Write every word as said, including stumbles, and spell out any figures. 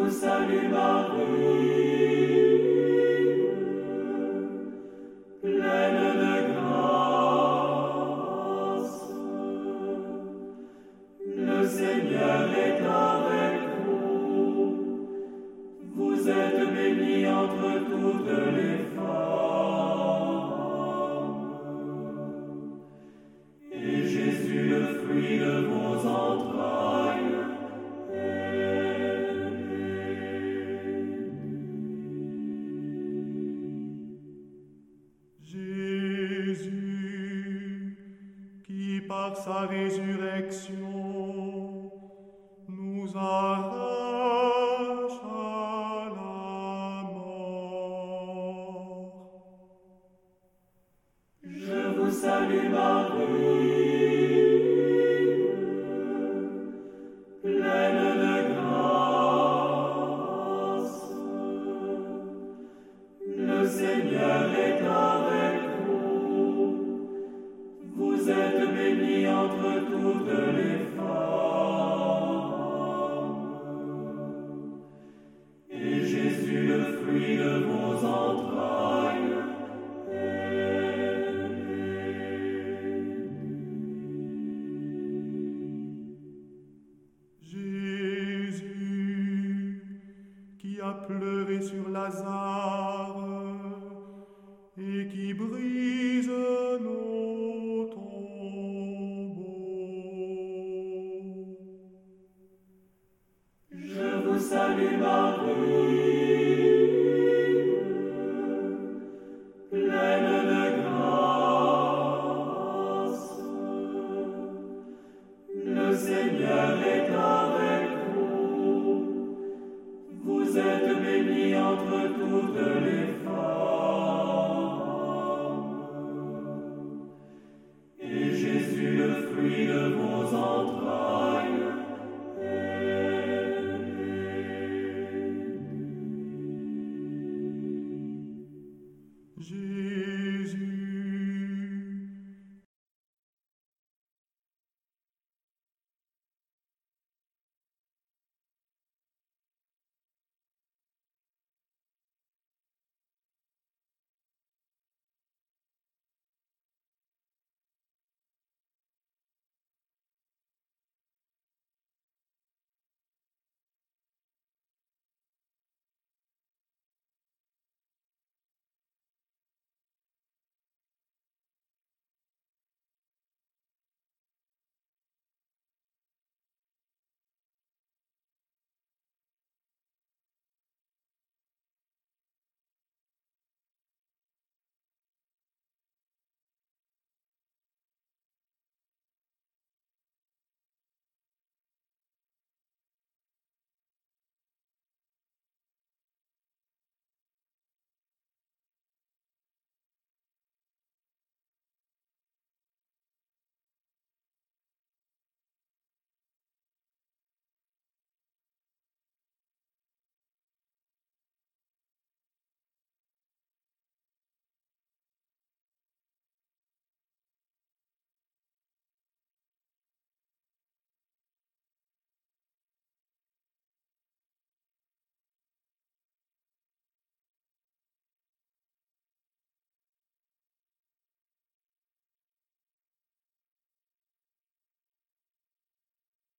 salue Marie, pleine de grâce. Le Seigneur est avec vous. Vous êtes bénie entre toutes les femmes. Et Jésus, le fruit de vos entrailles, Jésus, qui par sa résurrection nous arrache à la mort. je vous salue Marie, pleine de grâce. Le Seigneur est avec vous. Vous êtes bénie entre toutes les femmes. Et Jésus, le fruit de vos entrailles, est Jésus, qui a pleuré sur Lazare et qui brise nos tombeaux. je vous salue Marie,